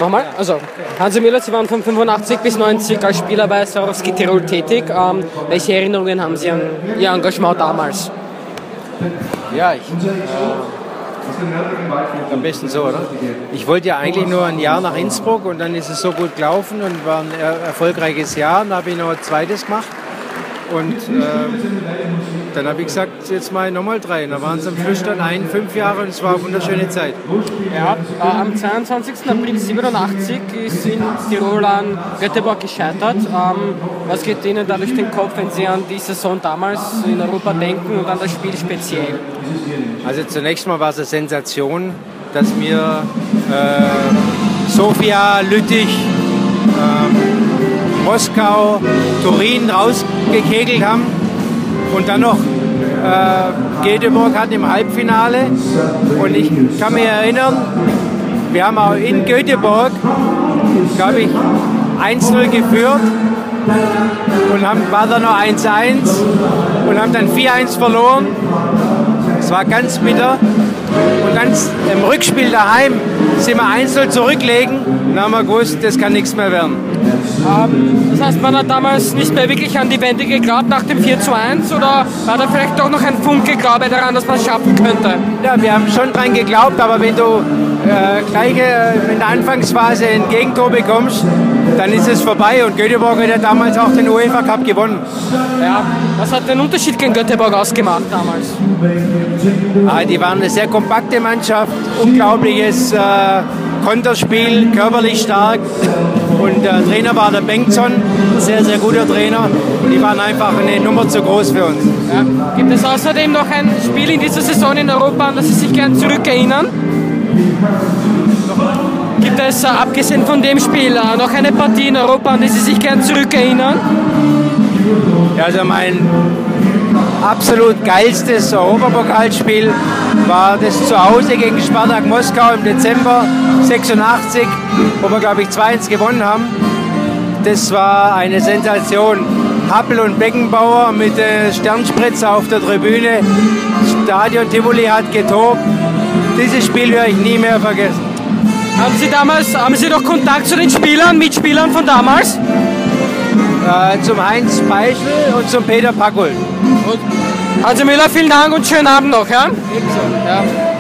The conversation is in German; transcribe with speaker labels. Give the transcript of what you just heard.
Speaker 1: Nochmal? Also, Hansi Müller, Sie waren von 85 bis 90 als Spieler bei Swarovski Tirol tätig. Welche Erinnerungen haben Sie an Ihr Engagement damals?
Speaker 2: Ja, am besten so, oder? Ich wollte ja eigentlich nur ein Jahr nach Innsbruck und dann ist es so gut gelaufen und war ein erfolgreiches Jahr. Dann habe ich noch ein zweites gemacht und dann habe ich gesagt, jetzt mache ich nochmal 3. Und da waren es am Schluss dann 5 Jahre und es war eine wunderschöne Zeit.
Speaker 1: Ja, am 22. April 87 ist in Tirol an Göteborg gescheitert. Was geht Ihnen da durch den Kopf, wenn Sie an die Saison damals in Europa denken und an das Spiel speziell?
Speaker 2: Also zunächst mal war es eine Sensation, dass wir Sofia, Lüttich, Moskau, Turin rausgekegelt haben und dann noch Göteborg hat im Halbfinale. Und ich kann mich erinnern, wir haben auch in Göteborg, glaube ich, 1-0 geführt und war dann noch 1-1 und haben dann 4-1 verloren. Es war ganz bitter. Und dann im Rückspiel daheim sind wir 1-0 zurücklegen und haben wir gewusst, das kann nichts mehr werden.
Speaker 1: Das heißt, man hat damals nicht mehr wirklich an die Wende geglaubt nach dem 4:1 oder war da vielleicht doch noch ein Funke Glaube daran, dass man es schaffen könnte?
Speaker 2: Ja, wir haben schon dran geglaubt, aber wenn du gleich in der Anfangsphase ein Gegentor bekommst, dann ist es vorbei und Göteborg hat ja damals auch den UEFA Cup gewonnen.
Speaker 1: Ja, was hat den Unterschied gegen Göteborg ausgemacht damals?
Speaker 2: Die waren eine sehr kompakte Mannschaft, unglaubliches Konterspiel, körperlich stark und der Trainer war der Bengtsson, ein sehr, sehr guter Trainer. Die waren einfach eine Nummer zu groß für uns.
Speaker 1: Ja. Gibt es außerdem noch ein Spiel in dieser Saison in Europa, an das Sie sich gern zurückerinnern? Gibt es, abgesehen von dem Spiel, noch eine Partie in Europa, an die Sie sich gern zurückerinnern?
Speaker 2: Ja, also mein absolut geilstes Europapokalspiel war das zu Hause gegen Spartak Moskau im Dezember 86, wo wir, glaube ich, 2-1 gewonnen haben. Das war eine Sensation. Happel und Beckenbauer mit Sternspritzer auf der Tribüne. Stadion Tivoli hat getobt. Dieses Spiel werde ich nie mehr vergessen.
Speaker 1: Haben Sie noch Kontakt zu den Spielern, Mitspielern von damals?
Speaker 2: Zum Heinz Speichel und zum Peter Packold.
Speaker 1: Hansi Müller, vielen Dank und schönen Abend noch. Ja?
Speaker 2: Ebenso.
Speaker 1: Ja.